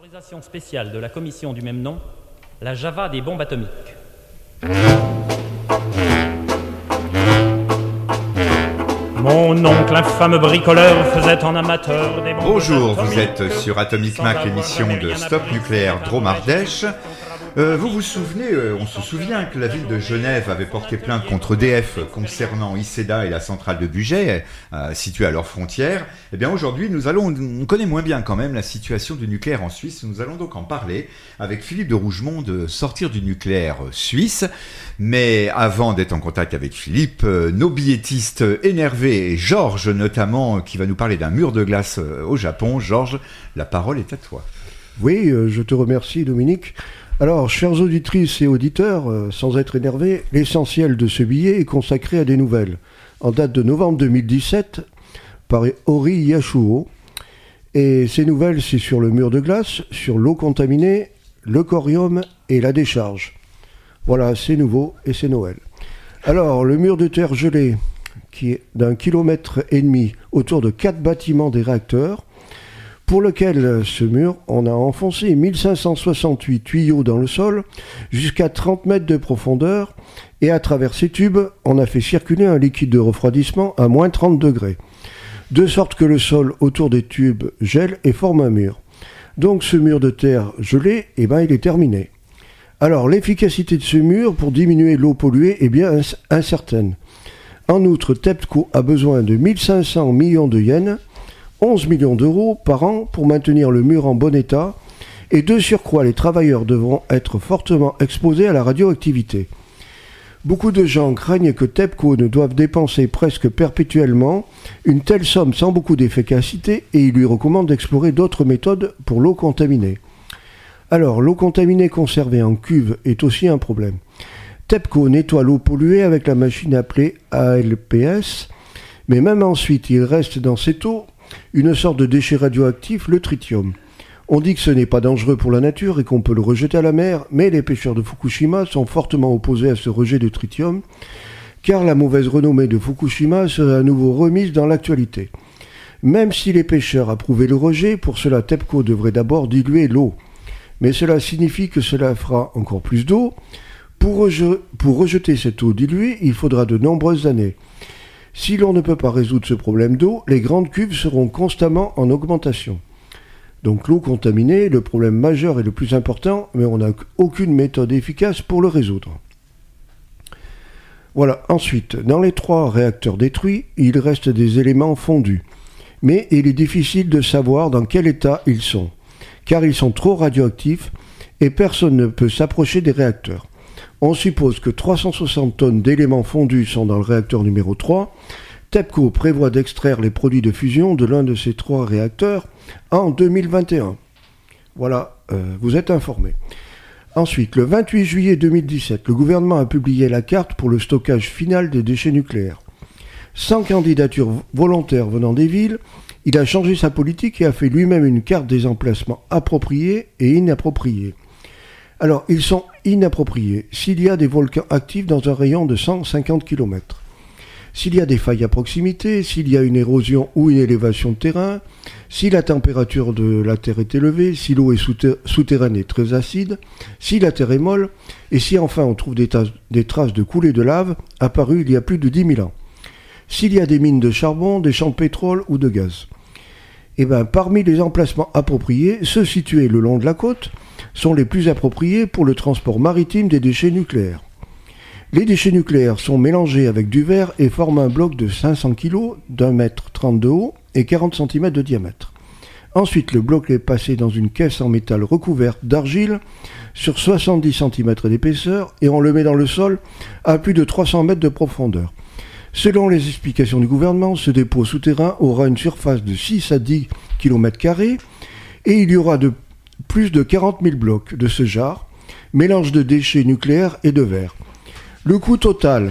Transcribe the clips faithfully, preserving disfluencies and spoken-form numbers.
Autorisation spéciale de la commission du même nom, la Java des bombes atomiques. Mon oncle, infâme bricoleur, faisait en amateur des bombes Bonjour, atomiques. vous êtes sur Atomic Mac, l'émission de Stop Nucléaire Drôme-Ardèche. Euh, vous vous souvenez, euh, on se souvient que la ville de Genève avait porté plainte contre E D F concernant Iceda et la centrale de Bugey, euh, située à leurs frontières. Eh bien aujourd'hui, nous allons, on connaît moins bien quand même la situation du nucléaire en Suisse. Nous allons donc en parler avec Philippe de Rougemont de Sortir du nucléaire suisse. Mais avant d'être en contact avec Philippe, euh, nos billettistes énervés, et Georges notamment, qui va nous parler d'un mur de glace euh, au Japon. Georges, la parole est à toi. Oui, euh, je te remercie Dominique. Alors, chères auditrices et auditeurs, euh, sans être énervés, l'essentiel de ce billet est consacré à des nouvelles. En date de novembre deux mille dix-sept, par Ori Yashuo. Et ces nouvelles, c'est sur le mur de glace, sur l'eau contaminée, le corium et la décharge. Voilà, c'est nouveau et c'est Noël. Alors, le mur de terre gelé, qui est d'un kilomètre et demi autour de quatre bâtiments des réacteurs, pour lequel ce mur, on a enfoncé mille cinq cent soixante-huit tuyaux dans le sol jusqu'à trente mètres de profondeur et à travers ces tubes, on a fait circuler un liquide de refroidissement à moins trente degrés, de sorte que le sol autour des tubes gèle et forme un mur. Donc ce mur de terre gelé, eh ben, il est terminé. Alors l'efficacité de ce mur pour diminuer l'eau polluée est bien ins- incertaine. En outre, TEPCO a besoin de mille cinq cents millions de yens, onze millions d'euros par an pour maintenir le mur en bon état, et de surcroît, les travailleurs devront être fortement exposés à la radioactivité. Beaucoup de gens craignent que TEPCO ne doive dépenser presque perpétuellement une telle somme sans beaucoup d'efficacité, et ils lui recommandent d'explorer d'autres méthodes pour l'eau contaminée. Alors, l'eau contaminée conservée en cuve est aussi un problème. TEPCO nettoie l'eau polluée avec la machine appelée A L P S, mais même ensuite, il reste dans cette eau une sorte de déchet radioactif, le tritium. On dit que ce n'est pas dangereux pour la nature et qu'on peut le rejeter à la mer, mais les pêcheurs de Fukushima sont fortement opposés à ce rejet de tritium, car la mauvaise renommée de Fukushima serait à nouveau remise dans l'actualité. Même si les pêcheurs approuvaient le rejet, pour cela TEPCO devrait d'abord diluer l'eau. Mais cela signifie que cela fera encore plus d'eau. Pour, reje- pour rejeter cette eau diluée, il faudra de nombreuses années. Si l'on ne peut pas résoudre ce problème d'eau, les grandes cuves seront constamment en augmentation. Donc l'eau contaminée est le problème majeur et le plus important, mais on n'a aucune méthode efficace pour le résoudre. Voilà, ensuite, dans les trois réacteurs détruits, il reste des éléments fondus. Mais il est difficile de savoir dans quel état ils sont, car ils sont trop radioactifs et personne ne peut s'approcher des réacteurs. On suppose que trois cent soixante tonnes d'éléments fondus sont dans le réacteur numéro trois. TEPCO prévoit d'extraire les produits de fusion de l'un de ces trois réacteurs en deux mille vingt et un. Voilà, euh, vous êtes informés. Ensuite, le vingt-huit juillet deux mille dix-sept, le gouvernement a publié la carte pour le stockage final des déchets nucléaires. Sans candidature volontaire venant des villes, il a changé sa politique et a fait lui-même une carte des emplacements appropriés et inappropriés. Alors, ils sont inappropriés s'il y a des volcans actifs dans un rayon de cent cinquante kilomètres, s'il y a des failles à proximité, s'il y a une érosion ou une élévation de terrain, si la température de la terre est élevée, si l'eau est souter- souterraine et très acide, si la terre est molle, et si enfin on trouve des, tas- des traces de coulées de lave apparues il y a plus de dix mille ans, s'il y a des mines de charbon, des champs de pétrole ou de gaz. Et bien, parmi les emplacements appropriés, ceux situés le long de la côte sont les plus appropriés pour le transport maritime des déchets nucléaires. Les déchets nucléaires sont mélangés avec du verre et forment un bloc de cinq cents kilos, d'un mètre trente de haut et quarante centimètres de diamètre. Ensuite, le bloc est passé dans une caisse en métal recouverte d'argile sur soixante-dix centimètres d'épaisseur et on le met dans le sol à plus de trois cents mètres de profondeur. Selon les explications du gouvernement, ce dépôt souterrain aura une surface de six à dix kilomètres carrés et il y aura de plus de quarante mille blocs de ce genre, mélange de déchets nucléaires et de verre. Le coût total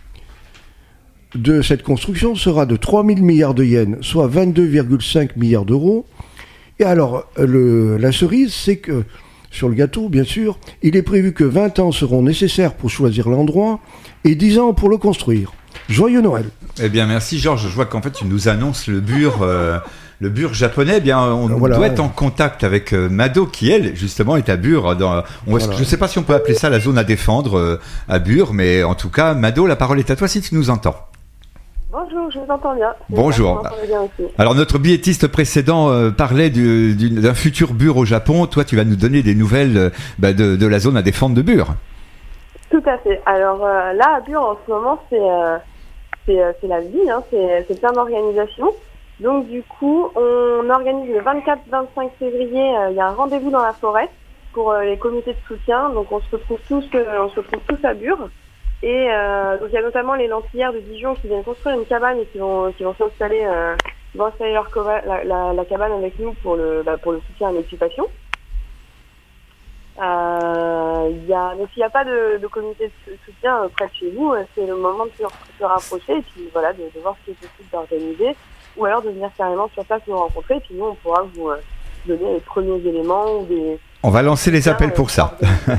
de cette construction sera de trois mille milliards de yens, soit vingt-deux virgule cinq milliards d'euros. Et alors, le, la cerise, c'est que, sur le gâteau, bien sûr, il est prévu que vingt ans seront nécessaires pour choisir l'endroit et dix ans pour le construire. Joyeux Noël! Eh bien, merci Georges. Je vois qu'en fait, tu nous annonces le mur... Euh... le Bure japonais, eh bien, on voilà, doit ouais. être en contact avec euh, Mado, qui elle, justement, est à Bure. Dans, on, voilà. Je ne sais pas si on peut appeler ça la zone à défendre euh, à Bure, mais en tout cas, Mado, la parole est à toi si tu nous entends. Bonjour, je vous entends bien. Bonjour. Bien Alors notre billetiste précédent euh, parlait du, du, d'un futur Bure au Japon. Toi, tu vas nous donner des nouvelles euh, bah, de, de la zone à défendre de Bure. Tout à fait. Alors euh, là, à Bure, en ce moment, c'est, euh, c'est, euh, c'est la vie, hein, c'est, c'est plein d'organisations. Donc du coup, on organise le vingt-quatre vingt-cinq février, il euh, y a un rendez-vous dans la forêt pour euh, les comités de soutien. Donc on se retrouve tous, euh, on se retrouve tous à Bure. Et euh, donc il y a notamment les Lentillères de Dijon qui viennent construire une cabane et qui vont qui vont s'installer euh, qui vont installer leur cova, la, la, la cabane avec nous pour le bah, pour le soutien à l'occupation. Euh, il y a donc s'il n'y a pas de, de comité de soutien près de chez vous, c'est le moment de se, se rapprocher et puis voilà de, de voir ce qui est possible d'organiser ou alors de venir carrément sur place nous rencontrer et puis nous on pourra vous euh, donner les premiers éléments ou des. On va lancer les appels pour ça.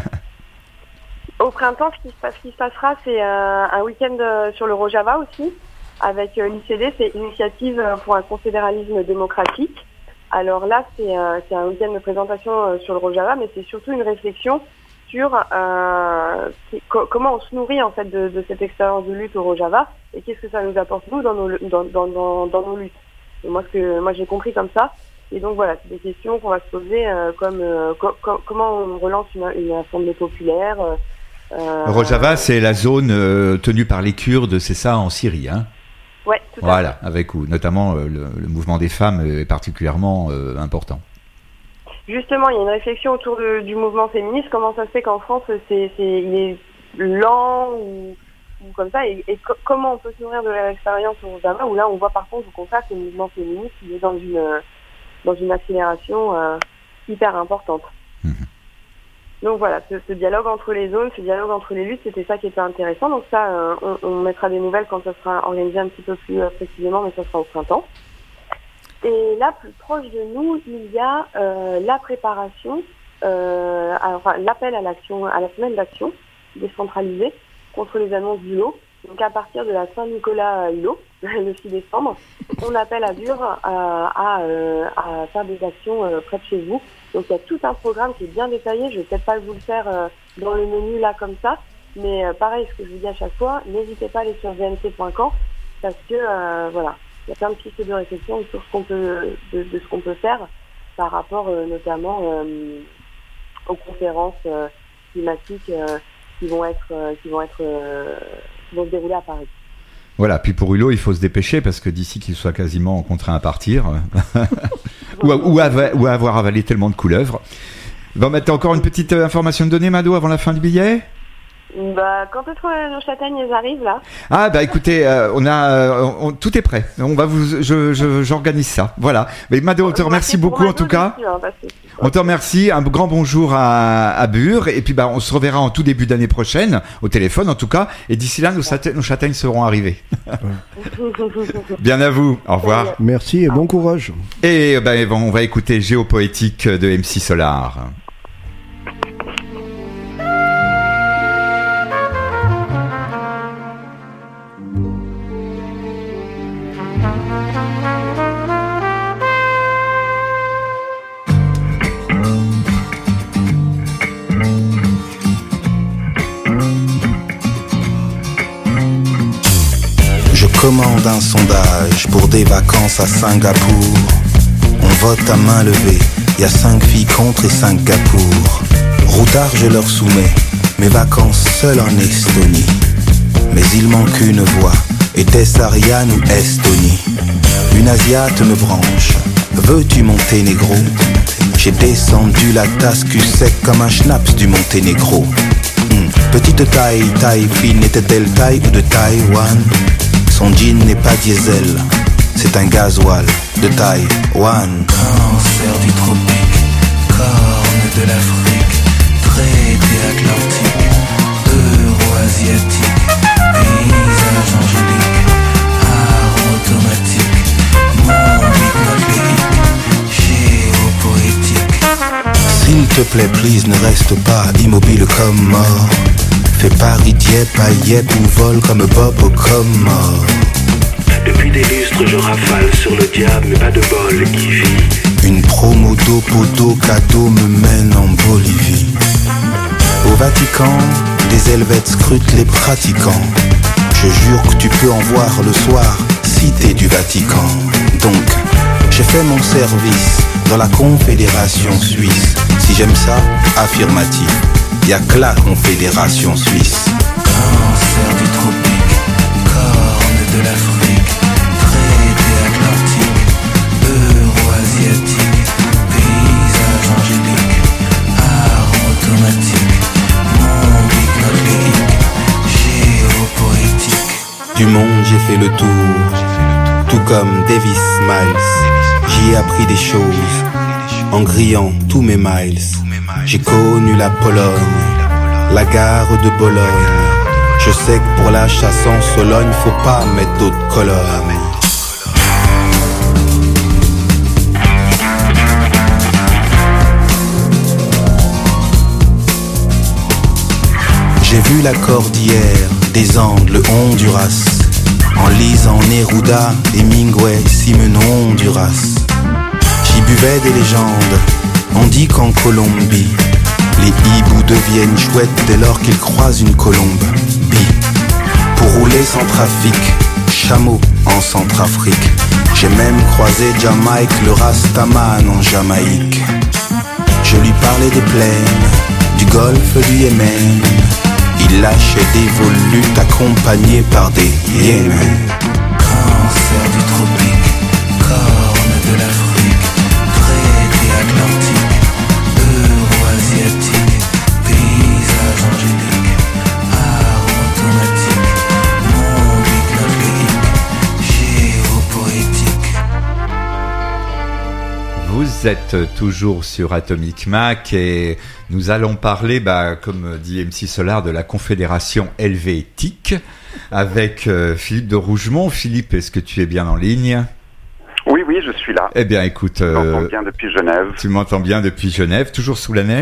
Au printemps, ce qui se, passe, ce qui se passera, c'est euh, un week-end euh, sur le Rojava aussi, avec euh, l'I C D, c'est Initiative pour un confédéralisme démocratique. Alors là, c'est, euh, c'est un week-end de présentation euh, sur le Rojava, mais c'est surtout une réflexion sur euh, qui, co- comment on se nourrit en fait de, de cette expérience de lutte au Rojava et qu'est-ce que ça nous apporte nous dans nos, dans, dans, dans, dans nos luttes. Et moi, ce que moi j'ai compris comme ça. Et donc voilà, c'est des questions qu'on va se poser euh, comme euh, co- co- comment on relance une, une assemblée populaire. Euh, Euh... Rojava, c'est la zone euh, tenue par les Kurdes, c'est ça, en Syrie, hein ? Ouais, tout à Voilà, fait. avec où notamment euh, le, le mouvement des femmes est particulièrement euh, important. Justement, il y a une réflexion autour de, du mouvement féministe. Comment ça se fait qu'en France, c'est, c'est, il est lent ou, ou comme ça, et, et co- comment on peut se nourrir de l'expérience au Rojava, où là, on voit par contre au contraire que le mouvement féministe il est dans une dans une accélération euh, hyper importante. Mmh. Donc voilà, ce, ce dialogue entre les zones, ce dialogue entre les luttes, c'était ça qui était intéressant. Donc ça, euh, on, on mettra des nouvelles quand ça sera organisé un petit peu plus euh, précisément, mais ça sera au printemps. Et là, plus proche de nous, il y a euh, la préparation, euh, à, enfin l'appel à l'action, à la semaine d'action décentralisée contre les annonces du lot. Donc à partir de la Saint-Nicolas Hulot, le six décembre, on appelle à Bure à, à, à faire des actions euh, près de chez vous. Donc il y a tout un programme qui est bien détaillé. Je vais peut-être pas vous le faire euh, dans le menu là comme ça, mais euh, pareil, ce que je vous dis à chaque fois, n'hésitez pas à aller sur v n c point camp parce que euh, voilà, il y a plein de pistes de réflexion sur ce qu'on peut de, de ce qu'on peut faire par rapport euh, notamment euh, aux conférences euh, climatiques euh, qui vont être euh, qui vont être euh, qui vont se dérouler à Paris. Voilà, puis pour Hulot, il faut se dépêcher parce que d'ici qu'il soit quasiment contraint à partir, ou, à, ou, à, ou à avoir avalé tellement de couleuvres. Bon, maintenant encore une petite information de donner, Mado, avant la fin du billet ? Bah, quand est-ce que nos châtaignes elles arrivent là ? Ah bah écoutez, euh, on a, on, tout est prêt. On va vous, je, je, j'organise ça. Voilà. Mais Mado, on te remercie beaucoup en tout cas. Dessus, hein, parce que... On te remercie. Un grand bonjour à, à Bure et puis bah on se reverra en tout début d'année prochaine au téléphone en tout cas. Et d'ici là, nos, châta- nos châtaignes seront arrivées. Bien à vous. Au revoir. Merci et bon courage. Et bah, bon, on va écouter Géopoétique de M C Solar. Commande un sondage pour des vacances à Singapour. On vote à main levée, y a cinq filles contre et cinq gars pour. Routard je leur soumets mes vacances seules en Estonie. Mais il manque une voix, était-ce Ariane ou Estonie? Une asiate me branche, veux-tu monter négro? J'ai descendu la tasse cul sec comme un schnapps du Monténégro. hmm. Petite taille, taille fine, était-elle taille ou de Taïwan? Son jean n'est pas diesel, c'est un gasoil de Taïwan. Cancer du tropique, corne de l'Afrique, traité atlantique, euro-asiatique, paysage angélique, art automatique, monde hypnotéique, géopoétique. S'il te plaît, please, ne reste pas immobile comme mort. Fais Paris, Dieppe, à Yep ou vol comme Bob au Comore. Depuis des lustres monstre, je rafale sur le diable, mais pas de bol, il vit. Une promo d'Opodo cadeau me mène en Bolivie. Au Vatican, des Helvètes scrutent les pratiquants. Je jure que tu peux en voir le soir, si t'es du Vatican. Donc, j'ai fait mon service dans la Confédération Suisse. Si j'aime ça, affirmatif, y'a que la Confédération Suisse. Cancer du tropique, corne de l'Afrique, traité atlantique, euro-asiatique, paysage angélique, arme automatique, monde hypnotique, géopoétique. Du monde j'ai fait le tour, tout comme Davis Miles. J'y ai appris des choses, en grillant tous mes miles. J'ai connu la Pologne, la gare de Bologne. Je sais que pour la chasse en Sologne, faut pas mettre d'autres colonnes. J'ai vu la cordillère des Andes, le Honduras, en lisant Neruda, Hemingway, Simon Honduras. J'y buvais des légendes, on dit qu'en Colombie, les hiboux deviennent chouettes dès lors qu'ils croisent une colombe. Bi. Pour rouler sans trafic, chameau en Centrafrique. J'ai même croisé Jamaïque, le Rastaman en Jamaïque. Je lui parlais des plaines, du golfe du Yémen. Il lâchait des volutes accompagnés par des hyènes. Cancer du tropique, corne de l'Afrique, traité atlantique, euro-asiatique, paysage angélique, arme automatique, monde hypnotique, géopoétique. Vous êtes toujours sur Atomic Mac et nous allons parler, bah, comme dit M C Solar, de la Confédération helvétique avec euh, Philippe de Rougemont. Philippe, est-ce que tu es bien en ligne ? Oui, oui, je suis là. Eh bien, écoute... Je m'entends euh, bien depuis Genève. Tu m'entends bien depuis Genève, toujours sous la neige ?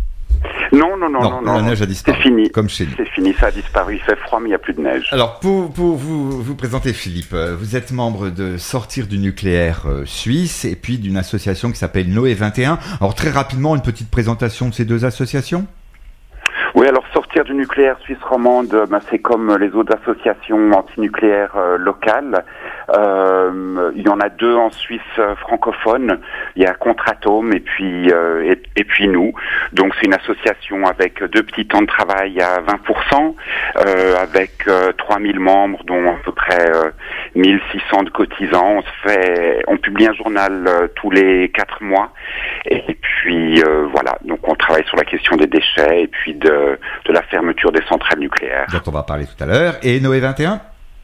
Non, non, non, non, non, la non. neige a disparu. C'est fini. Comme chez nous. C'est fini, ça a disparu. Il fait froid, mais il n'y a plus de neige. Alors, pour, pour vous, vous présenter, Philippe, vous êtes membre de Sortir du nucléaire euh, suisse et puis d'une association qui s'appelle Noé vingt et un. Alors, très rapidement, une petite présentation de ces deux associations ? Oui, alors Sortir du nucléaire suisse romande, ben, c'est comme les autres associations antinucléaires euh, locales. Euh, il y en a deux en Suisse euh, francophone. Il y a Contre-Atome et puis euh, et, et puis nous. Donc c'est une association avec deux petits temps de travail à vingt pour cent, euh, avec euh, trois mille membres, dont à peu près euh, mille six cents de cotisants. On se fait, on publie un journal euh, tous les quatre mois. Et puis euh, voilà. Donc on travaille sur la question des déchets et puis de de la fermeture des centrales nucléaires. Dont on va parler tout à l'heure. Et Noé vingt et un ?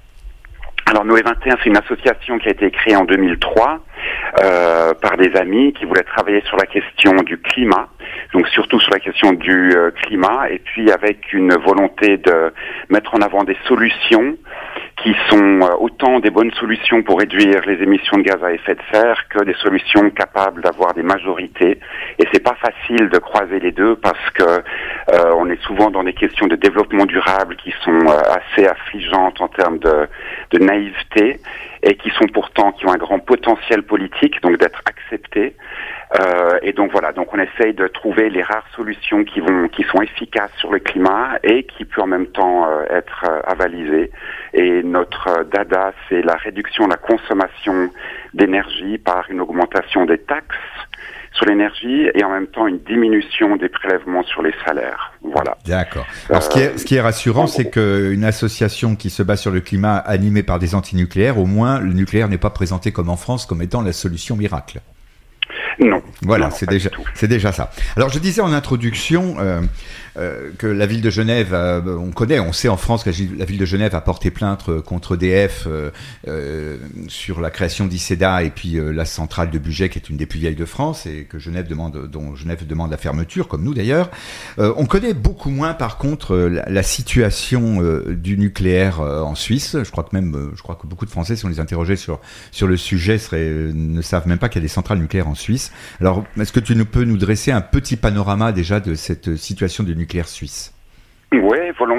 Alors Noé vingt et un, c'est une association qui a été créée en deux mille trois euh, par des amis qui voulaient travailler sur la question du climat, donc surtout sur la question du euh, climat, et puis avec une volonté de mettre en avant des solutions qui sont euh, autant des bonnes solutions pour réduire les émissions de gaz à effet de serre que des solutions capables d'avoir des majorités. Et c'est pas facile de croiser les deux parce que euh, on est souvent dans des questions de développement durable qui sont euh, assez affligeantes en termes de, de naïveté et qui sont pourtant qui ont un grand potentiel politique, donc d'être acceptées. Euh, et donc voilà, donc on essaye de trouver les rares solutions qui vont, qui sont efficaces sur le climat et qui peuvent en même temps euh, être euh, avalisées. Et notre euh, dada, c'est la réduction de la consommation d'énergie par une augmentation des taxes sur l'énergie et en même temps une diminution des prélèvements sur les salaires. Voilà. D'accord. Alors, ce qui est, ce qui est rassurant, euh, c'est qu'une association qui se bat sur le climat animée par des antinucléaires, au moins, le nucléaire n'est pas présenté comme en France comme étant la solution miracle. Non. Voilà, non, c'est pas déjà, du tout. c'est déjà ça. Alors, je disais en introduction euh, euh, que la ville de Genève, euh, on connaît, on sait en France que la ville de Genève a porté plainte contre E D F euh, euh, sur la création d'Iceda et puis euh, la centrale de Bugey, qui est une des plus vieilles de France et que Genève demande, dont Genève demande la fermeture, comme nous d'ailleurs. Euh, on connaît beaucoup moins, par contre, la, la situation euh, du nucléaire euh, en Suisse. Je crois que même, euh, je crois que beaucoup de Français, si on les interrogeait sur sur le sujet, seraient, euh, ne savent même pas qu'il y a des centrales nucléaires en Suisse. Alors, est-ce que tu nous peux nous dresser un petit panorama déjà de cette situation du nucléaire suisse ? Oui, volontiers.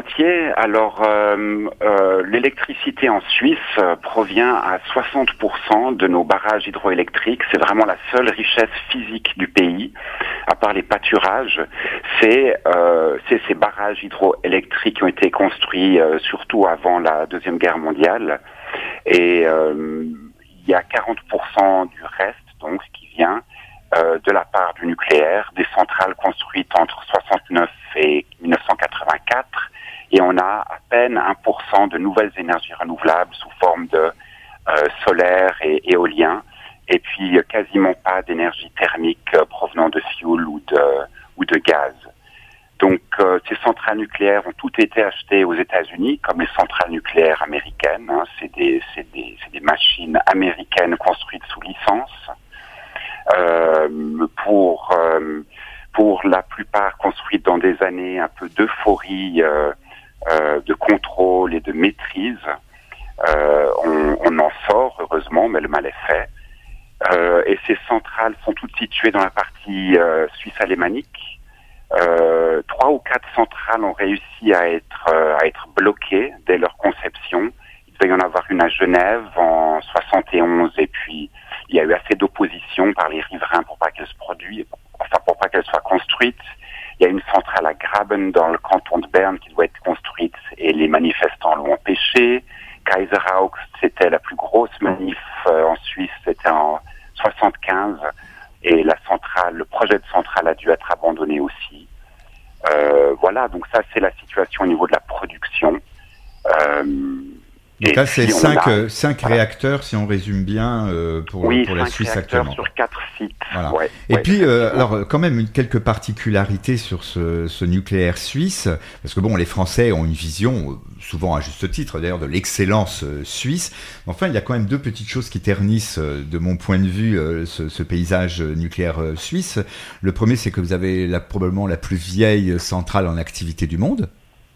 volontiers. Alors, euh, euh, l'électricité en Suisse euh, provient à soixante pour cent de nos barrages hydroélectriques. C'est vraiment la seule richesse physique du pays, à part les pâturages. C'est, euh, c'est ces barrages hydroélectriques qui ont été construits euh, surtout avant la Deuxième Guerre mondiale. Et euh, il y a quarante pour cent du reste, donc, qui vient euh, de la part du nucléaire, des centrales construites entre soixante-neuf et dix-neuf cent quatre-vingt-quatre, et on a à peine un pour cent de nouvelles énergies renouvelables sous forme de euh, solaire et éolien, et puis euh, quasiment pas d'énergie thermique euh, provenant de fioul ou de, ou de gaz. Donc euh, ces centrales nucléaires ont toutes été achetées aux États-Unis, comme les centrales nucléaires américaines. Hein. C'est des, c'est des, c'est des machines américaines construites sous licence. Euh, pour euh, pour la plupart construites dans des années un peu d'euphorie, euh, euh, de contrôle et de maîtrise. Euh, on, on en sort, heureusement, mais le mal est fait. Euh, et ces centrales sont toutes situées dans la partie euh, suisse alémanique. Euh, trois ou quatre centrales ont réussi à être, euh, à être bloquées dès leur conception. Il devait y en avoir une à Genève en soixante et onze, et puis il y a eu assez d'opposition par les riverains pour pas qu'elle se produise, enfin pour pas qu'elle soit construite. Il y a une centrale à Graben dans le canton de Berne qui doit être construite et les manifestants l'ont empêché. Kaiserhaus, c'était la plus grosse manif euh, en Suisse, c'était en soixante-quinze, et la centrale, le projet de centrale a dû être abandonné aussi. Euh, voilà, donc ça c'est la situation au niveau de la production. Euh, Donc là, c'est cinq, a... cinq voilà. réacteurs, si on résume bien, euh, pour, oui, pour la Suisse actuellement. Oui, cinq réacteurs sur quatre sites. Voilà. Ouais, et ouais, puis, euh, alors, quand même, une, quelques particularités sur ce, ce nucléaire suisse, parce que bon, les Français ont une vision, souvent à juste titre d'ailleurs, de l'excellence euh, suisse. Enfin, il y a quand même deux petites choses qui ternissent, euh, de mon point de vue, euh, ce, ce paysage nucléaire euh, suisse. Le premier, c'est que vous avez la, probablement la plus vieille centrale en activité du monde.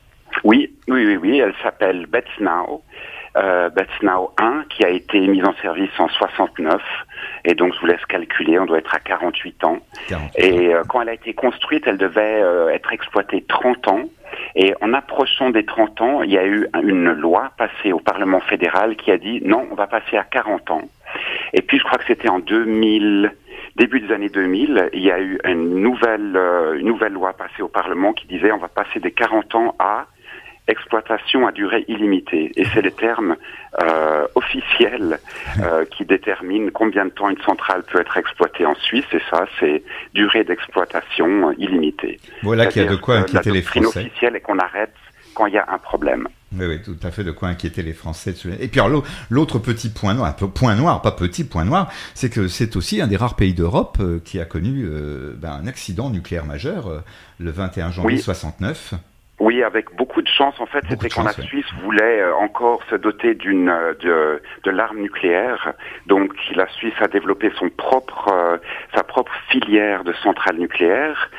Oui, oui, oui, oui, elle s'appelle Betznau. Euh, Betznau un, qui a été mise en service en soixante-neuf, et donc je vous laisse calculer, on doit être à quarante-huit ans. quarante-huit et euh, quand elle a été construite, elle devait euh, être exploitée trente ans, et en approchant des trente ans, il y a eu une loi passée au Parlement fédéral qui a dit non, on va passer à quarante ans. Et puis je crois que c'était en deux mille, début des années deux mille, il y a eu une nouvelle, euh, une nouvelle loi passée au Parlement qui disait on va passer des quarante ans à exploitation à durée illimitée. Et c'est le terme euh, officiel euh, qui détermine combien de temps une centrale peut être exploitée en Suisse, et ça, c'est durée d'exploitation illimitée. Voilà qu'il y a de quoi inquiéter les Français. La doctrine officielle est qu'on arrête quand il y a un problème. Oui, oui, tout à fait, de quoi inquiéter les Français. Et puis alors, l'autre petit point noir, point noir, pas petit point noir, c'est que c'est aussi un des rares pays d'Europe euh, qui a connu euh, ben, un accident nucléaire majeur euh, le vingt et un janvier oui. soixante-neuf. Oui, avec beaucoup de chance. En fait, beaucoup c'était quand chance, la Suisse ouais. voulait euh, encore se doter d'une euh, de, de l'arme nucléaire. Donc, la Suisse a développé son propre euh, sa propre filière de centrales nucléaires,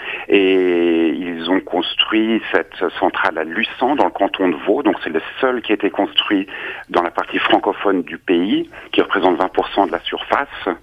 et ils ont construit cette centrale à Lucens dans le canton de Vaud. Donc, c'est le seul qui a été construit dans la partie francophone du pays, qui représente vingt pour cent de la surface.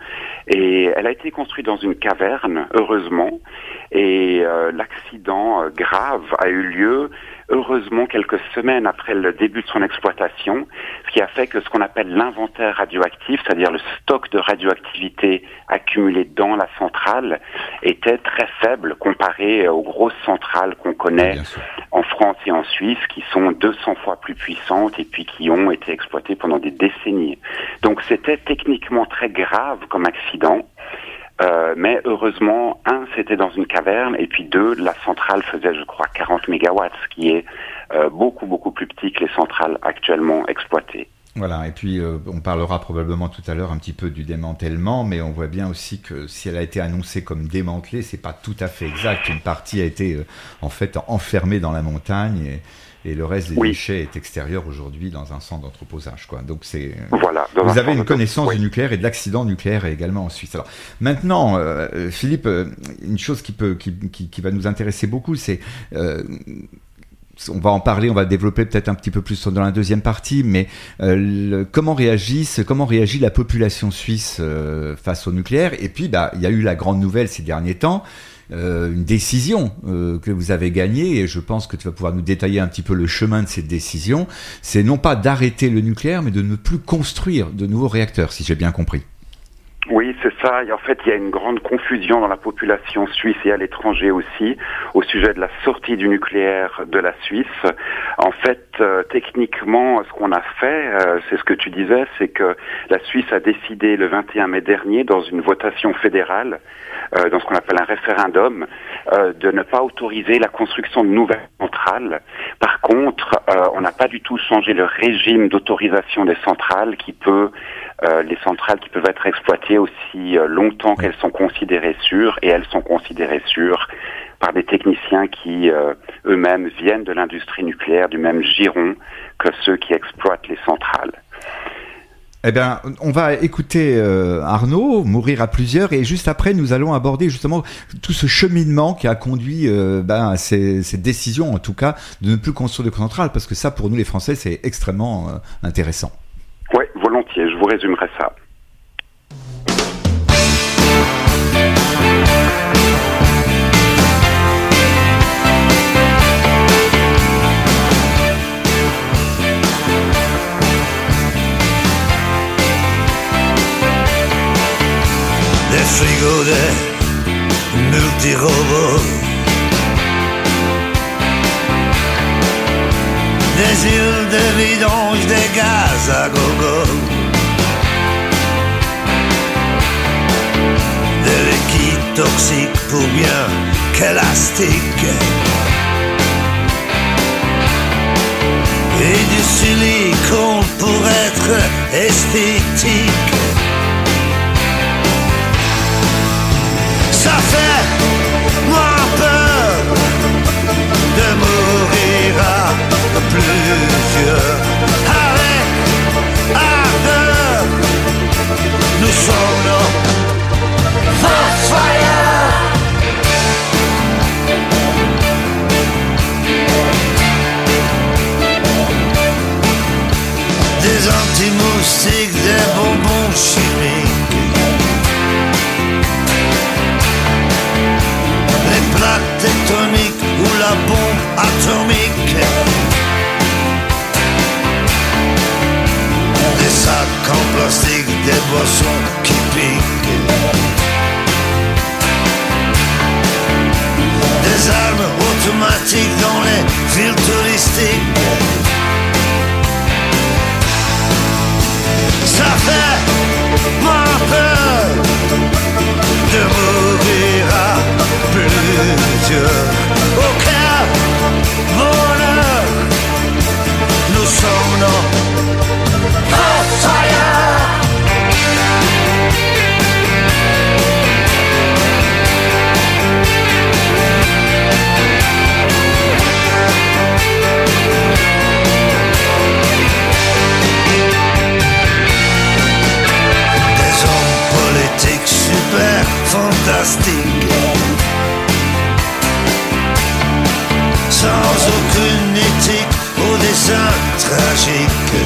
Et elle a été construite dans une caverne, heureusement. Et euh, l'accident euh, grave a eu lieu, heureusement, quelques semaines après le début de son exploitation, ce qui a fait que ce qu'on appelle l'inventaire radioactif, c'est-à-dire le stock de radioactivité accumulé dans la centrale, était très faible comparé aux grosses centrales qu'on connaît en France et en Suisse, qui sont deux cents fois plus puissantes et puis qui ont été exploitées pendant des décennies. Donc c'était techniquement très grave comme accident. Euh, mais heureusement, un, c'était dans une caverne, et puis deux, la centrale faisait, je crois, quarante mégawatts, ce qui est euh, beaucoup, beaucoup plus petit que les centrales actuellement exploitées. Voilà, et puis euh, on parlera probablement tout à l'heure un petit peu du démantèlement, mais on voit bien aussi que si elle a été annoncée comme démantelée, c'est pas tout à fait exact. Une partie a été euh, en fait enfermée dans la montagne, et et le reste des oui. déchets est extérieur aujourd'hui dans un centre d'entreposage, quoi. Donc c'est voilà, vous avez une connaissance oui. du nucléaire et de l'accident nucléaire également en Suisse. Alors maintenant, euh, Philippe, une chose qui peut qui, qui, qui va nous intéresser beaucoup, c'est euh, on va en parler, on va développer peut-être un petit peu plus dans la deuxième partie, mais euh, le, comment réagissent, comment réagit la population suisse euh, face au nucléaire? Et puis, bah, il y a eu la grande nouvelle ces derniers temps euh, une décision euh, que vous avez gagnée, et je pense que tu vas pouvoir nous détailler un petit peu le chemin de cette décision. C'est non pas d'arrêter le nucléaire, mais de ne plus construire de nouveaux réacteurs, si j'ai bien compris. Oui, c'est ça. Et en fait, il y a une grande confusion dans la population suisse et à l'étranger aussi au sujet de la sortie du nucléaire de la Suisse. En fait, euh, techniquement, ce qu'on a fait, euh, c'est ce que tu disais, c'est que la Suisse a décidé le vingt et un mai dernier, dans une votation fédérale, euh, dans ce qu'on appelle un référendum, euh, de ne pas autoriser la construction de nouvelles centrales. Par contre, euh, on n'a pas du tout changé le régime d'autorisation des centrales qui peut Euh, les centrales qui peuvent être exploitées aussi euh, longtemps qu'elles sont considérées sûres, et elles sont considérées sûres par des techniciens qui euh, eux-mêmes viennent de l'industrie nucléaire, du même giron que ceux qui exploitent les centrales. Eh bien, on va écouter euh, Arnaud, Mourir à plusieurs, et juste après, nous allons aborder justement tout ce cheminement qui a conduit euh, ben, à ces, ces décisions, en tout cas, de ne plus construire de centrales, parce que ça, pour nous les Français, c'est extrêmement euh, intéressant. Oui, volontiers, je vous résumerai ça. Des frigos, des multi-robots, des îles de vidange, des gaz à gogo, de liquide toxique pour bien qu'élastique, et du silicone pour être esthétique. Ça fait moins peur de mourir à plusieurs, avec ardeur. Nous sommes nos Fire. Des anti-moustiques, des bonbons chimiques, les plaques tectoniques ou la bombe atomique, des sacs en plastique, des boissons qui piquent, des armes automatiques dans les villes touristiques. Ça fait moins peur de mourir à plusieurs. Aucun bonheur, nous sommes nos Fire. Super fantastique, sans aucune éthique, au dessin tragique,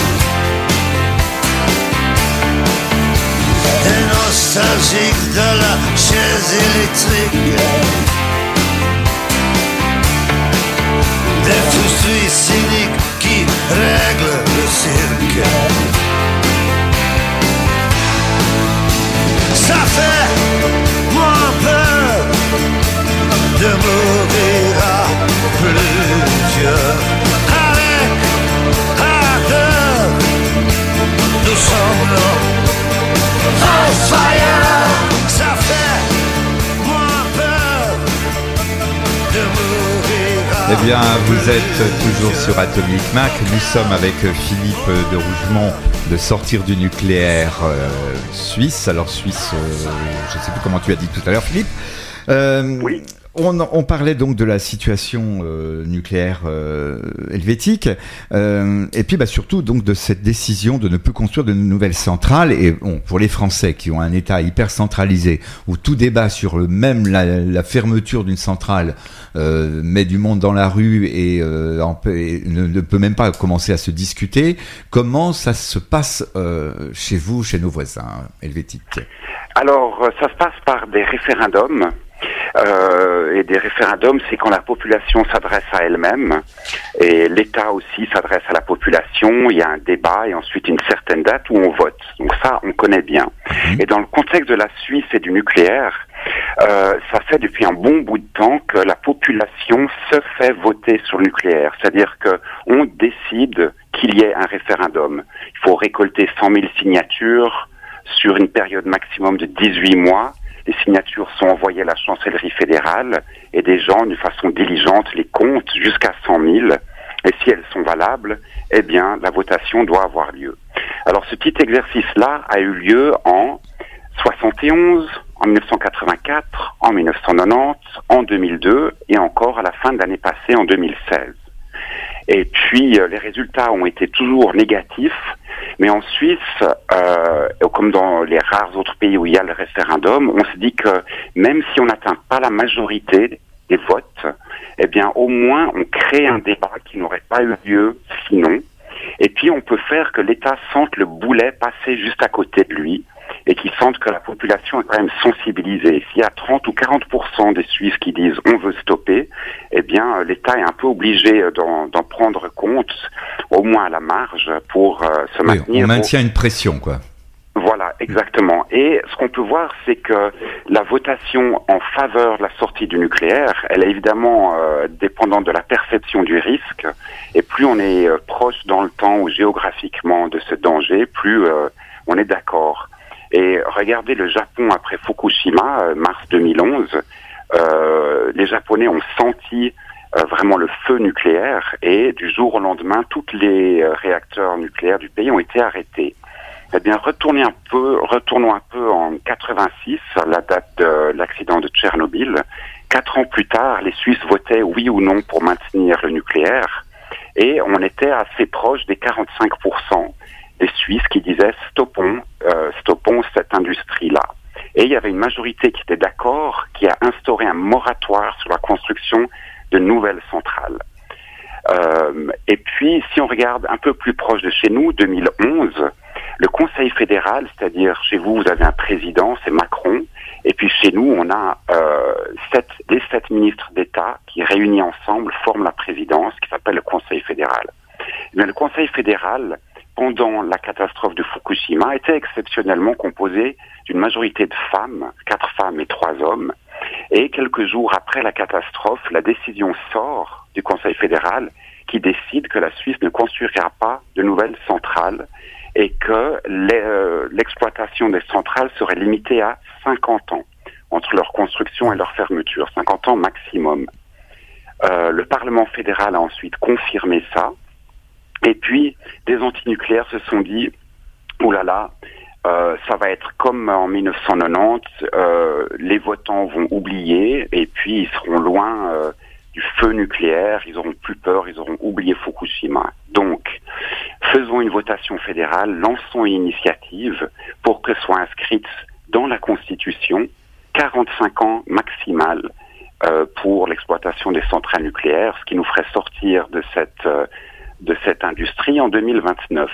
des nostalgiques de la chaise électrique, des fous cyniques qui règlent le cirque. Ça fait moins peur de mourir à plusieurs, avec ardeur. Nous sommes nos Fire. Ça fait moins peur de mourir à Eh bien, vous êtes toujours sur Atomic Mac. Nous sommes avec Philippe de Rougemont de Sortir du nucléaire euh, suisse. Alors Suisse, euh, je ne sais plus comment tu as dit tout à l'heure, Philippe. Euh, oui. On, on parlait donc de la situation euh, nucléaire euh, helvétique, euh, et puis bah, surtout donc de cette décision de ne plus construire de nouvelles centrales. Et bon, pour les Français qui ont un État hyper centralisé, où tout débat sur le, même la, la fermeture d'une centrale euh, met du monde dans la rue et, euh, en, et ne, ne peut même pas commencer à se discuter, comment ça se passe euh, chez vous, chez nos voisins helvétiques? Alors, ça se passe par des référendums. euh, et des référendums, c'est quand la population s'adresse à elle-même et l'État aussi s'adresse à la population. Il y a un débat et ensuite une certaine date où on vote. Donc ça, on connaît bien. Et dans le contexte de la Suisse et du nucléaire, euh, ça fait depuis un bon bout de temps que la population se fait voter sur le nucléaire. C'est-à-dire que on décide qu'il y ait un référendum. Il faut récolter cent mille signatures sur une période maximum de dix-huit mois. Les signatures sont envoyées à la chancellerie fédérale et des gens, d'une façon diligente, les comptent jusqu'à cent mille. Et si elles sont valables, eh bien, la votation doit avoir lieu. Alors, ce petit exercice-là a eu lieu en soixante et onze, en mille neuf cent quatre-vingt-quatre, en mille neuf cent quatre-vingt-dix, en deux mille deux et encore à la fin de l'année passée, en deux mille seize. Et puis, euh, les résultats ont été toujours négatifs, mais en Suisse, euh, comme dans les rares autres pays où il y a le référendum, on se dit que même si on n'atteint pas la majorité des votes, eh bien, au moins, on crée un débat qui n'aurait pas eu lieu sinon. Et puis, on peut faire que l'État sente le boulet passer juste à côté de lui et qui sente que la population est quand même sensibilisée. S'il y a trente ou quarante pour cent des Suisses qui disent « on veut stopper », eh bien, l'État est un peu obligé d'en, d'en prendre compte, au moins à la marge, pour euh, se oui, maintenir. On maintient au... une pression, quoi. Voilà, exactement. Et ce qu'on peut voir, c'est que la votation en faveur de la sortie du nucléaire, elle est évidemment euh, dépendante de la perception du risque. Et plus on est euh, proche dans le temps ou géographiquement de ce danger, plus euh, on est d'accord. Et regardez le Japon après Fukushima, euh, mars deux mille onze, euh, les Japonais ont senti euh, vraiment le feu nucléaire et du jour au lendemain, tous les euh, réacteurs nucléaires du pays ont été arrêtés. Eh bien, retournez un peu, retournons un peu en quatre-vingt-six, la date de l'accident de Tchernobyl. Quatre ans plus tard, les Suisses votaient oui ou non pour maintenir le nucléaire, et on était assez proche des quarante-cinq pour cent des Suisses qui disaient stoppons, euh, stoppons cette industrie-là. Et il y avait une majorité qui était d'accord, qui a instauré un moratoire sur la construction de nouvelles centrales. Euh, et puis, si on regarde un peu plus proche de chez nous, deux mille onze, le Conseil fédéral, c'est-à-dire chez vous, vous avez un président, c'est Macron, et puis chez nous, on a euh, sept, les sept ministres d'État qui, réunis ensemble, forment la présidence, qui s'appelle le Conseil fédéral. Mais le Conseil fédéral, pendant la catastrophe de Fukushima, était exceptionnellement composé d'une majorité de femmes, quatre femmes et trois hommes, et quelques jours après la catastrophe, la décision sort du Conseil fédéral qui décide que la Suisse ne construira pas de nouvelles centrales et que les, euh, l'exploitation des centrales serait limitée à cinquante ans entre leur construction et leur fermeture, cinquante ans maximum. Euh, le Parlement fédéral a ensuite confirmé ça, et puis des antinucléaires se sont dit « Ouh là là, euh, ça va être comme en mille neuf cent quatre-vingt-dix, euh, les votants vont oublier et puis ils seront loin euh, du feu nucléaire, ils auront plus peur, ils auront oublié Fukushima. Donc, faisons une votation fédérale, lançons une initiative pour que soit inscrite dans la Constitution quarante-cinq ans maximal euh, pour l'exploitation des centrales nucléaires, ce qui nous ferait sortir de cette, euh, de cette industrie en deux mille vingt-neuf.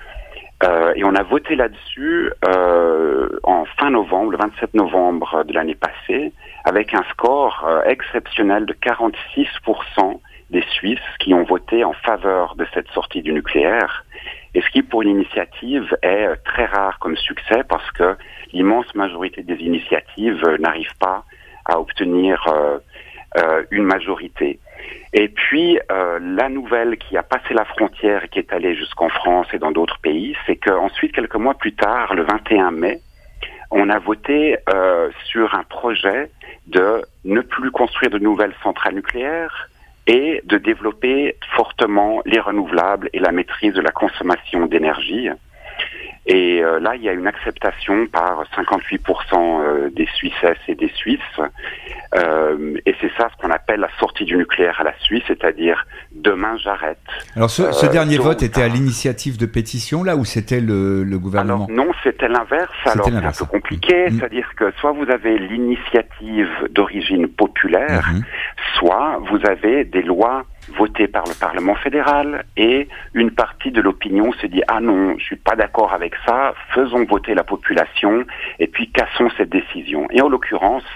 Euh, et on a voté là-dessus euh, en fin novembre, le vingt-sept novembre de l'année passée, avec un score euh, exceptionnel de quarante-six pour cent des Suisses qui ont voté en faveur de cette sortie du nucléaire. Et ce qui, pour une initiative, est très rare comme succès parce que l'immense majorité des initiatives euh, n'arrivent pas à obtenir euh, euh, une majorité. Et puis, euh, la nouvelle qui a passé la frontière et qui est allée jusqu'en France et dans d'autres pays, c'est qu'ensuite, quelques mois plus tard, le vingt et un mai, on a voté euh, sur un projet de ne plus construire de nouvelles centrales nucléaires et de développer fortement les renouvelables et la maîtrise de la consommation d'énergie. Et euh, là, il y a une acceptation par cinquante-huit pour cent euh, des Suissesses et des Suisses. Euh, et c'est ça ce qu'on appelle la sortie du nucléaire à la Suisse, c'est-à-dire demain j'arrête. Alors ce, ce euh, dernier donc, vote était à l'initiative de pétition, là, ou c'était le, le gouvernement? Alors non, c'était l'inverse. Alors c'est un peu compliqué, mmh. c'est-à-dire que soit vous avez l'initiative d'origine populaire, mmh. soit vous avez des lois votées par le Parlement fédéral et une partie de l'opinion se dit « Ah non, je suis pas d'accord avec ça, faisons voter la population et puis cassons cette décision ». Et en l'occurrence,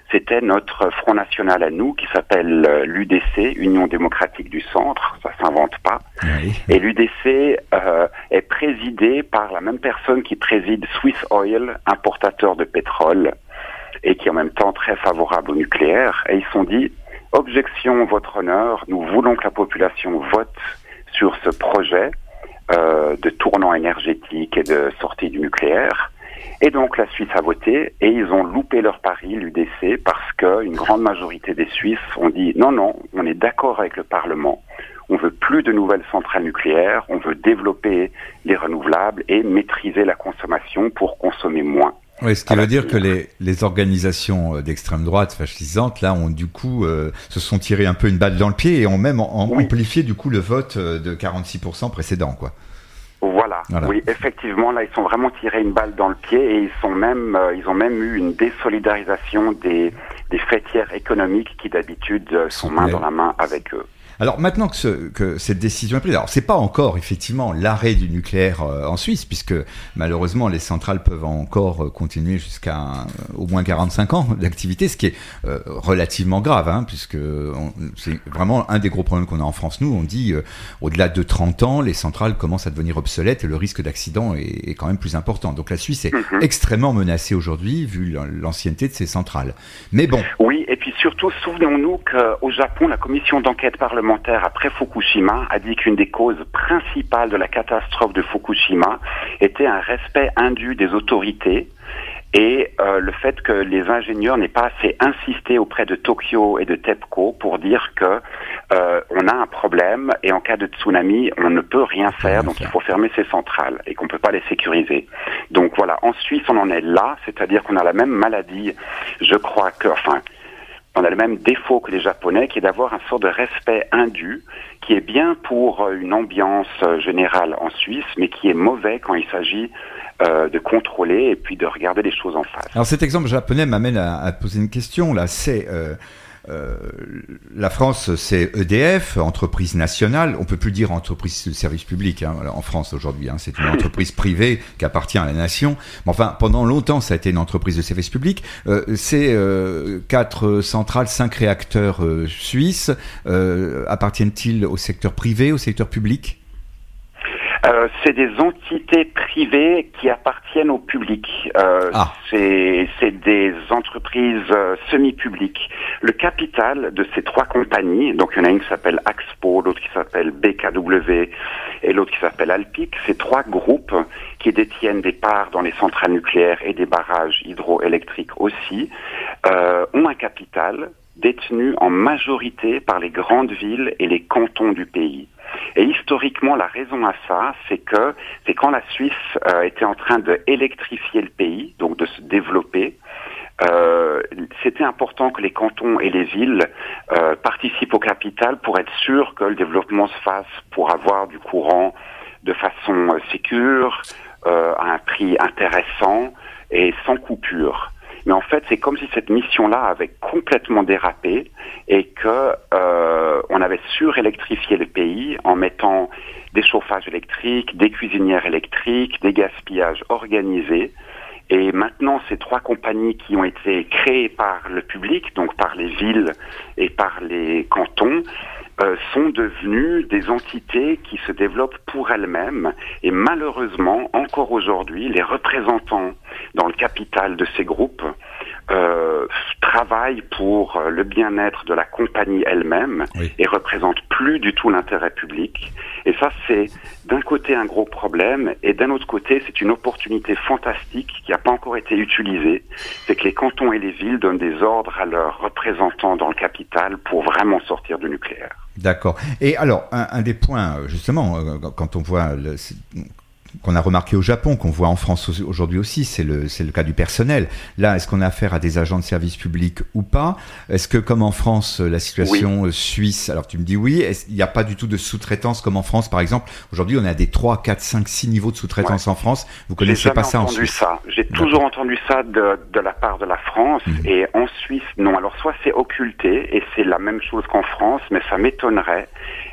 c'était notre Front National à nous, qui s'appelle euh, l'U D C, Union Démocratique du Centre, ça s'invente pas. Oui. Et l'U D C euh, est présidé par la même personne qui préside Swiss Oil, importateur de pétrole, et qui est en même temps très favorable au nucléaire. Et ils se sont dit, objection, votre honneur, nous voulons que la population vote sur ce projet euh, de tournant énergétique et de sortie du nucléaire. Et donc la Suisse a voté et ils ont loupé leur pari, l'U D C, parce qu'une grande majorité des Suisses ont dit non, non, on est d'accord avec le Parlement, on veut plus de nouvelles centrales nucléaires, on veut développer les renouvelables et maîtriser la consommation pour consommer moins. Oui, ce qui veut dire que les, les organisations d'extrême droite fascisantes, là, ont du coup, euh, se sont tiré un peu une balle dans le pied et ont même en, oui. amplifié du coup le vote de quarante-six pour cent précédent, quoi. Voilà. voilà, oui, effectivement, là, ils sont vraiment tirés une balle dans le pied et ils sont même, euh, ils ont même eu une désolidarisation des, des fêtières économiques qui d'habitude euh, sont main dans la main avec eux. Alors maintenant que, ce, que cette décision est prise, alors c'est pas encore effectivement l'arrêt du nucléaire euh, en Suisse, puisque malheureusement les centrales peuvent encore euh, continuer jusqu'à euh, au moins quarante-cinq ans d'activité, ce qui est euh, relativement grave, hein, puisque on, c'est vraiment un des gros problèmes qu'on a en France. Nous, on dit euh, au-delà de trente ans, les centrales commencent à devenir obsolètes et le risque d'accident est, est quand même plus important. Donc la Suisse est mm-hmm. extrêmement menacée aujourd'hui vu l'ancienneté de ces centrales. Mais bon. Oui, et puis surtout, souvenons-nous qu'au Japon, la commission d'enquête parlementaire après Fukushima a dit qu'une des causes principales de la catastrophe de Fukushima était un respect indu des autorités et euh, le fait que les ingénieurs n'aient pas assez insisté auprès de Tokyo et de TEPCO pour dire que euh, on a un problème et en cas de tsunami, on ne peut rien faire, donc il faut fermer ces centrales et qu'on ne peut pas les sécuriser. Donc voilà, en Suisse, on en est là, c'est-à-dire qu'on a la même maladie, je crois que, enfin, on a le même défaut que les Japonais, qui est d'avoir un sort de respect indu, qui est bien pour une ambiance générale en Suisse, mais qui est mauvais quand il s'agit euh, de contrôler et puis de regarder les choses en face. Alors cet exemple japonais m'amène à, à poser une question. Là, c'est euh, euh, la France, c'est E D F, entreprise nationale. On peut plus dire entreprise de service public hein, en France aujourd'hui. Hein, c'est une entreprise privée qui appartient à la nation. Mais enfin, pendant longtemps, ça a été une entreprise de service public. Euh, c'est euh, quatre centrales, cinq réacteurs euh, suisses. Euh, appartiennent-ils au secteur privé, au secteur public ? Euh, c'est des entités privées qui appartiennent au public. Euh, ah. c'est, c'est des entreprises euh, semi-publiques. Le capital de ces trois compagnies, donc il y en a une qui s'appelle Axpo, l'autre qui s'appelle B K W et l'autre qui s'appelle Alpic, ces trois groupes qui détiennent des parts dans les centrales nucléaires et des barrages hydroélectriques aussi, euh, ont un capital détenu en majorité par les grandes villes et les cantons du pays. Et historiquement, la raison à ça, c'est que c'est quand la Suisse euh, était en train d'électrifier le pays, donc de se développer, euh, c'était important que les cantons et les villes euh, participent au capital pour être sûr que le développement se fasse, pour avoir du courant de façon euh, sécure, euh, à un prix intéressant et sans coupure. Mais en fait, c'est comme si cette mission-là avait complètement dérapé et que euh, on avait surélectrifié le pays en mettant des chauffages électriques, des cuisinières électriques, des gaspillages organisés. Et maintenant, ces trois compagnies qui ont été créées par le public, donc par les villes et par les cantons, euh, sont devenues des entités qui se développent pour elles-mêmes. Et malheureusement, encore aujourd'hui, les représentants dans le capital de ces groupes euh, travaillent pour le bien-être de la compagnie elle-même oui. et représentent plus du tout l'intérêt public. Et ça, c'est d'un côté un gros problème, et d'un autre côté, c'est une opportunité fantastique qui n'a pas encore été utilisée. C'est que les cantons et les villes donnent des ordres à leurs représentants dans le capital pour vraiment sortir du nucléaire. D'accord. Et alors, un, un des points, justement, quand on voit le, qu'on a remarqué au Japon, qu'on voit en France aujourd'hui aussi, c'est le, c'est le cas du personnel. Là, est-ce qu'on a affaire à des agents de service public ou pas ? Est-ce que, comme en France, la situation oui. suisse, alors tu me dis oui, est-ce, il n'y a pas du tout de sous-traitance comme en France, par exemple ? Aujourd'hui, on a des trois, quatre, cinq, six niveaux de sous-traitance ouais. en France. Vous connaissez pas ça en Suisse ? Ça. J'ai D'accord. toujours entendu ça de, de la part de la France, mmh. et en Suisse, non. Alors, soit c'est occulté, et c'est la même chose qu'en France, mais ça m'étonnerait.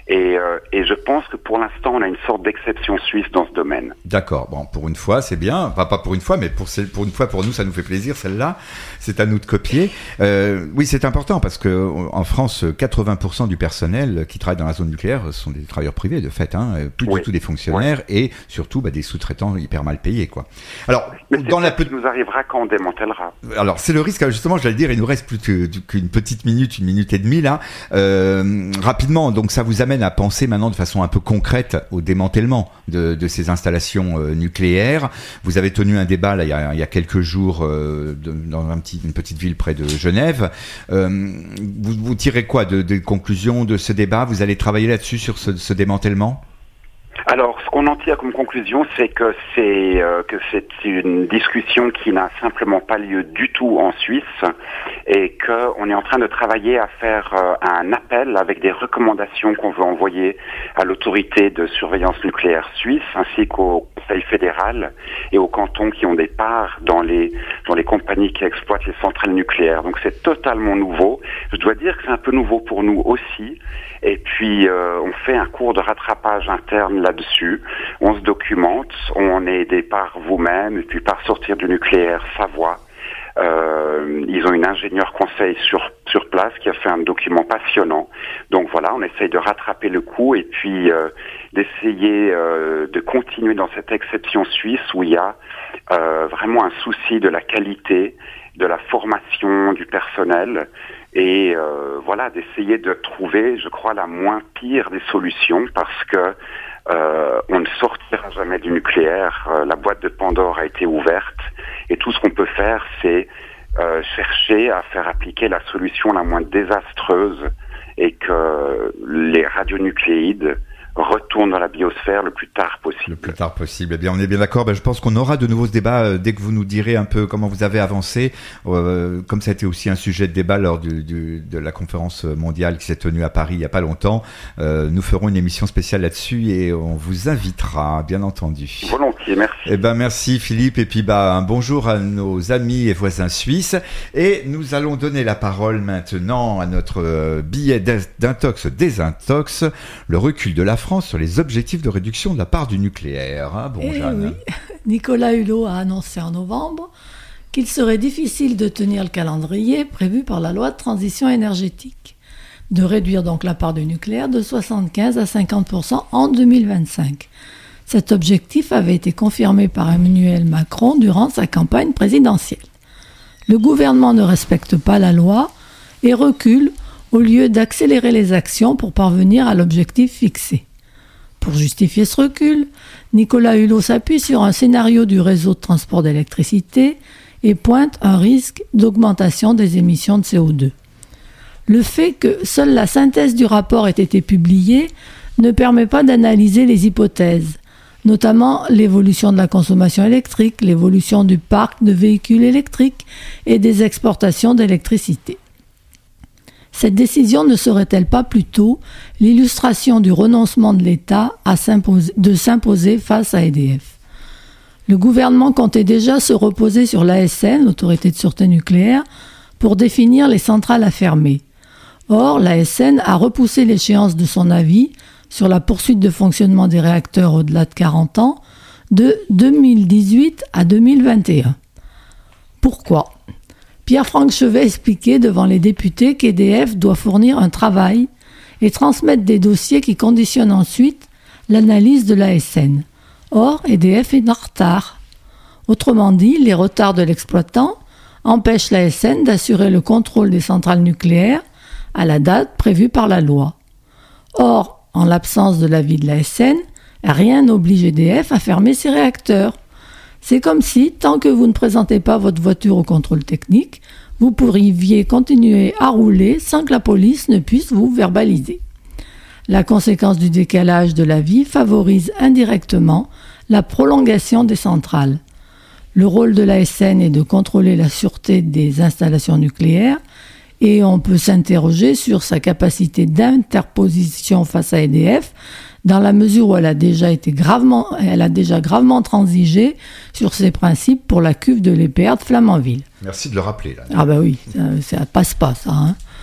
Et, euh, et je pense que pour l'instant, on a une sorte d'exception suisse dans ce domaine. D'accord. Bon, pour une fois, c'est bien. Enfin, pas pour une fois, mais pour, pour une fois, pour nous, ça nous fait plaisir, celle-là. C'est à nous de copier. Euh, oui, c'est important parce que en France, quatre-vingts pour cent du personnel qui travaille dans la zone nucléaire sont des travailleurs privés, de fait, hein. Plus oui. du tout des fonctionnaires oui. et surtout bah, des sous-traitants hyper mal payés, quoi. Alors, mais c'est dans ça la qui nous arrivera quand on démantèlera. Alors, c'est le risque, justement, j'allais dire, il nous reste plus que, qu'une petite minute, une minute et demie, là. Euh, rapidement, donc ça vous amène à penser maintenant de façon un peu concrète au démantèlement de, de ces installations euh, nucléaires. Vous avez tenu un débat là il y a, il y a quelques jours euh, de, dans un petit, une petite ville près de Genève. Euh, vous, vous tirez quoi de, de conclusions de ce débat? Vous allez travailler là-dessus sur ce, ce démantèlement? Alors, ce qu'on en tire comme conclusion, c'est que c'est euh, que c'est une discussion qui n'a simplement pas lieu du tout en Suisse et qu'on est en train de travailler à faire euh, un appel avec des recommandations qu'on veut envoyer à l'autorité de surveillance nucléaire suisse ainsi qu'au Conseil fédéral et aux cantons qui ont des parts dans les dans les compagnies qui exploitent les centrales nucléaires. Donc c'est totalement nouveau. Je dois dire que c'est un peu nouveau pour nous aussi. Et puis euh, on fait un cours de rattrapage interne là-dessus. On se documente, on est aidé par vous-même et puis par Sortir du nucléaire Savoie. Euh, ils ont une ingénieure conseil sur sur place qui a fait un document passionnant. Donc voilà, on essaye de rattraper le coup et puis euh, d'essayer euh, de continuer dans cette exception suisse où il y a euh, vraiment un souci de la qualité, de la formation du personnel et euh, voilà, d'essayer de trouver, je crois, la moins pire des solutions parce que euh, on ne sortira jamais du nucléaire. Euh, la boîte de Pandore a été ouverte et tout ce qu'on peut faire, c'est euh, chercher à faire appliquer la solution la moins désastreuse et que les radionucléides retourne dans la biosphère le plus tard possible. Le plus tard possible. Eh bien, on est bien d'accord. Ben, je pense qu'on aura de nouveaux débats euh, dès que vous nous direz un peu comment vous avez avancé. Euh, comme ça a été aussi un sujet de débat lors du, du, de la conférence mondiale qui s'est tenue à Paris il n'y a pas longtemps. Euh, nous ferons une émission spéciale là-dessus et on vous invitera, bien entendu. Volontiers, merci. Eh ben, merci Philippe. Et puis, bah, un bonjour à nos amis et voisins suisses. Et nous allons donner la parole maintenant à notre euh, billet d'intox désintox, le recul de la France sur les objectifs de réduction de la part du nucléaire. Hein, bon, eh Jeanne. Oui. Nicolas Hulot a annoncé en novembre qu'il serait difficile de tenir le calendrier prévu par la loi de transition énergétique, de réduire donc la part du nucléaire de soixante-quinze à cinquante pour cent en deux mille vingt-cinq. Cet objectif avait été confirmé par Emmanuel Macron durant sa campagne présidentielle. Le gouvernement ne respecte pas la loi et recule au lieu d'accélérer les actions pour parvenir à l'objectif fixé. Pour justifier ce recul, Nicolas Hulot s'appuie sur un scénario du réseau de transport d'électricité et pointe un risque d'augmentation des émissions de C O deux. Le fait que seule la synthèse du rapport ait été publiée ne permet pas d'analyser les hypothèses, notamment l'évolution de la consommation électrique, l'évolution du parc de véhicules électriques et des exportations d'électricité. Cette décision ne serait-elle pas plutôt l'illustration du renoncement de l'État à s'imposer, de s'imposer face à E D F? Le gouvernement comptait déjà se reposer sur l'A S N, l'autorité de sûreté nucléaire, pour définir les centrales à fermer. Or, l'A S N a repoussé l'échéance de son avis sur la poursuite de fonctionnement des réacteurs au-delà de quarante ans de deux mille dix-huit à deux mille vingt et un. Pourquoi ? Pierre-Franck Chevet expliquait devant les députés qu'E D F doit fournir un travail et transmettre des dossiers qui conditionnent ensuite l'analyse de l'A S N. Or, E D F est en retard. Autrement dit, les retards de l'exploitant empêchent l'A S N d'assurer le contrôle des centrales nucléaires à la date prévue par la loi. Or, en l'absence de l'avis de l'A S N, rien n'oblige E D F à fermer ses réacteurs. C'est comme si, tant que vous ne présentez pas votre voiture au contrôle technique, vous pourriez continuer à rouler sans que la police ne puisse vous verbaliser. La conséquence du décalage de l'avis favorise indirectement la prolongation des centrales. Le rôle de l'A S N est de contrôler la sûreté des installations nucléaires et on peut s'interroger sur sa capacité d'interposition face à E D F dans la mesure où elle a déjà été gravement, elle a déjà gravement transigé sur ses principes pour la cuve de l'E P R de Flamanville. Merci de le rappeler. Là. Ah bah oui, ça, ça passe pas ça. Hein.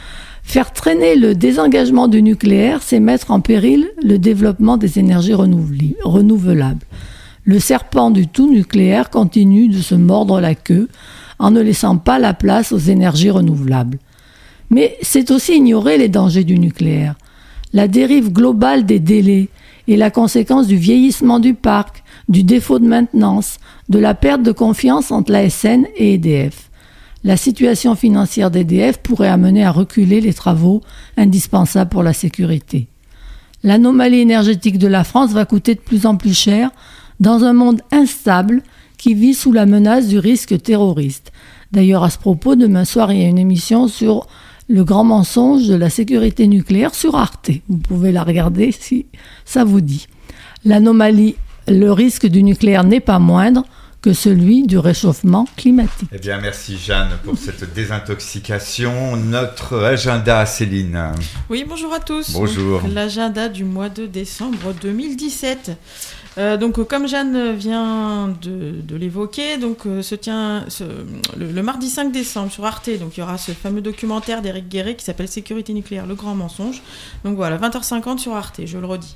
Faire traîner le désengagement du nucléaire, c'est mettre en péril le développement des énergies renouvelables. Le serpent du tout nucléaire continue de se mordre la queue en ne laissant pas la place aux énergies renouvelables. Mais c'est aussi ignorer les dangers du nucléaire. La dérive globale des délais est la conséquence du vieillissement du parc, du défaut de maintenance, de la perte de confiance entre l'A S N et E D F. La situation financière d'E D F pourrait amener à reculer les travaux indispensables pour la sécurité. L'anomalie énergétique de la France va coûter de plus en plus cher dans un monde instable qui vit sous la menace du risque terroriste. D'ailleurs, à ce propos, demain soir, il y a une émission sur le grand mensonge de la sécurité nucléaire sur Arte. Vous pouvez la regarder si ça vous dit. L'anomalie, le risque du nucléaire n'est pas moindre que celui du réchauffement climatique. Eh bien, merci Jeanne pour cette désintoxication. Notre agenda, Céline. Oui, bonjour à tous. Bonjour. Donc, l'agenda du mois de décembre deux mille dix-sept. Euh, donc, comme Jeanne vient de, de l'évoquer, donc euh, se tient ce, le, le mardi cinq décembre sur Arte. Donc, il y aura ce fameux documentaire d'Éric Guéret qui s'appelle Sécurité nucléaire, le grand mensonge. Donc voilà, vingt heures cinquante sur Arte, je le redis.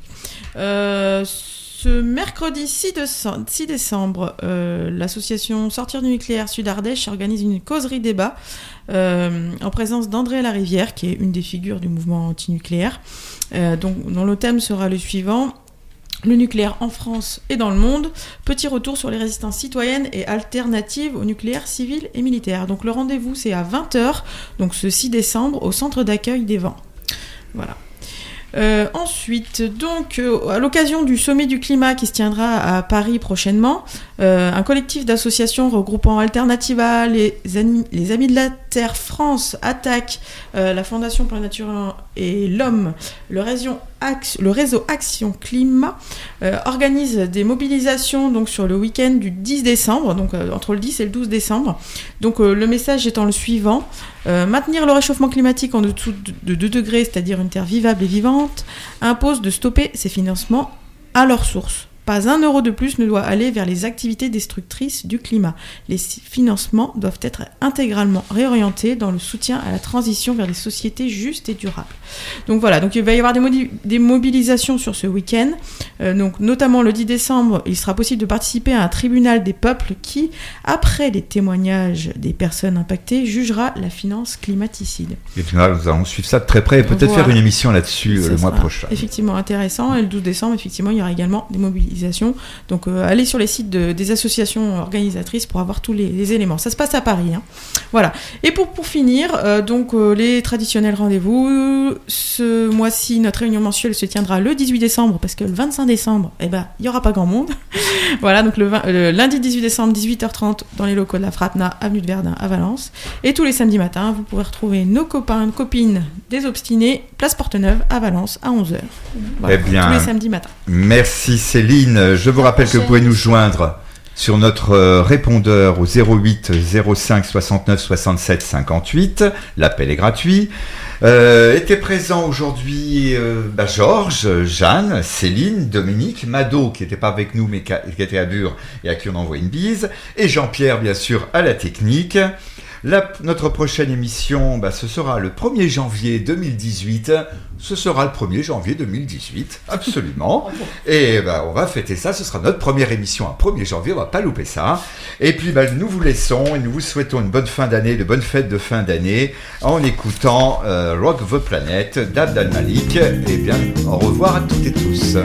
Euh, Ce mercredi six décembre, euh, l'association Sortir du nucléaire Sud-Ardèche organise une causerie débat euh, en présence d'André Larivière, qui est une des figures du mouvement antinucléaire, euh, dont, dont le thème sera le suivant: le nucléaire en France et dans le monde, petit retour sur les résistances citoyennes et alternatives au nucléaire civil et militaire. Donc le rendez-vous, c'est à vingt heures, donc ce six décembre, au centre d'accueil des Vents. Voilà. Euh, ensuite, donc, euh, à l'occasion du sommet du climat qui se tiendra à Paris prochainement, euh, un collectif d'associations regroupant Alternativa, les, Ani- les Amis de la Terre France, Attaque, euh, la Fondation pour la Nature et l'Homme, le réseau, Axe, le réseau Action Climat, euh, organise des mobilisations donc, sur le week-end du dix décembre, donc euh, entre le dix et le douze décembre. Donc euh, le message étant le suivant: euh, maintenir le réchauffement climatique en dessous de deux degrés, c'est-à-dire une terre vivable et vivante, impose de stopper ces financements à leur source. Pas un euro de plus ne doit aller vers les activités destructrices du climat. Les financements doivent être intégralement réorientés dans le soutien à la transition vers des sociétés justes et durables. Donc voilà, donc il va y avoir des, modi- des mobilisations sur ce week-end. Euh, donc notamment le dix décembre, il sera possible de participer à un tribunal des peuples qui, après les témoignages des personnes impactées, jugera la finance climaticide. Et puis là, nous allons suivre ça de très près et peut-être voilà. faire une émission là-dessus euh, le mois prochain. Effectivement intéressant. Et le douze décembre, effectivement, il y aura également des mobilisations. Donc euh, allez sur les sites de, des associations organisatrices pour avoir tous les, les éléments. Ça se passe à Paris. Hein. Voilà. Et pour, pour finir, euh, donc euh, les traditionnels rendez-vous. Ce mois-ci, notre réunion mensuelle se tiendra le dix-huit décembre, parce que le vingt-cinq décembre, eh ben, il n'y aura pas grand monde. Voilà, donc le, vingt, le lundi dix-huit décembre, dix-huit heures trente, dans les locaux de la Fratna, avenue de Verdun à Valence. Et tous les samedis matins, vous pourrez retrouver nos copains, copines des Obstinés, place Porte-Neuve à Valence à onze heures. Voilà, eh bien, tous les samedis matins. Merci Céline. Je vous rappelle que vous pouvez nous joindre sur notre répondeur au zéro huit zéro cinq soixante-neuf soixante-sept cinquante-huit. L'appel est gratuit. Euh, étaient présents aujourd'hui euh, bah, Georges, Jeanne, Céline, Dominique, Mado qui n'était pas avec nous mais qui, a, qui était à Bure et à qui on envoie une bise, et Jean-Pierre bien sûr à la technique. La, notre prochaine émission, bah, ce sera le premier janvier deux mille dix-huit. Ce sera le premier janvier deux mille dix-huit, absolument. Et bah, on va fêter ça, ce sera notre première émission à premier janvier, on va pas louper ça. Et puis bah, nous vous laissons et nous vous souhaitons une bonne fin d'année, de bonnes fêtes de fin d'année, en écoutant euh, Rock the Planet d'Abd al-Malik. Et bien, au revoir à toutes et tous.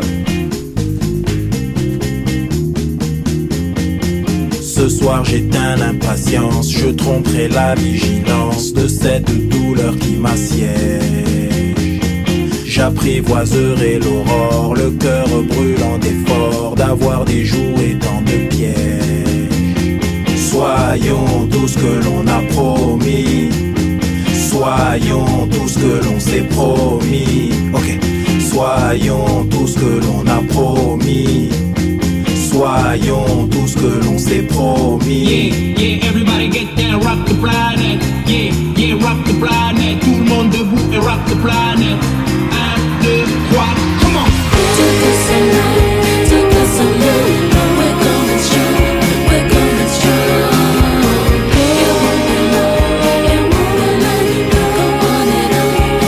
Ce soir j'éteins l'impatience, je tromperai la vigilance de cette douleur qui m'assiège. J'apprivoiserai l'aurore, le cœur brûlant d'effort, d'avoir des jouets tant de pièges. Soyons tout ce que l'on a promis, soyons tout ce que l'on s'est promis. Ok. Soyons tout ce que l'on a promis. Soyons tout ce que l'on s'est promis. Yeah, yeah, everybody get down, rock the planet. Yeah, yeah, rock the planet. Tout le monde debout et rock the planet. Un, deux, trois, come on. Take us along, take us along. We're going strong, we're going strong. It won't be long, it won't be long. Go on and on.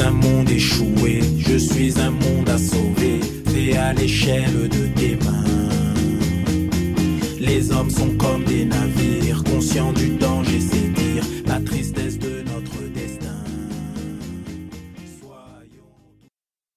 un monde échoué, je suis un monde à sauver, fait à l'échelle de tes mains. Les hommes sont comme des nains,